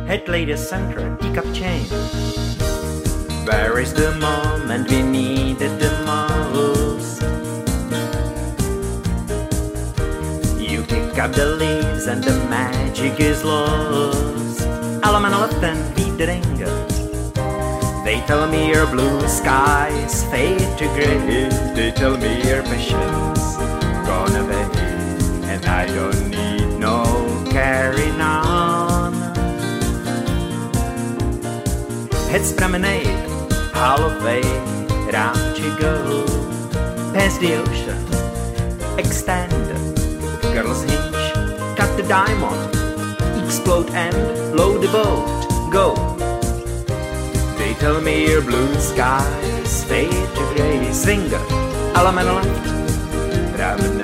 Head ladies center, teacup chain. Where is the moment we needed the most? You pick up the leaves and the magic is lost. Allemaal en vidringen. They tell me your blue skies fade to grey. They tell me your passion's gone away. And I don't need no carrying on. It's promenade, halfway round you go. Past the ocean, extend, girls hinge, cut the diamond, explode and blow the boat, go. They tell me your blue skies fade to grey. Swinger, allemaal left,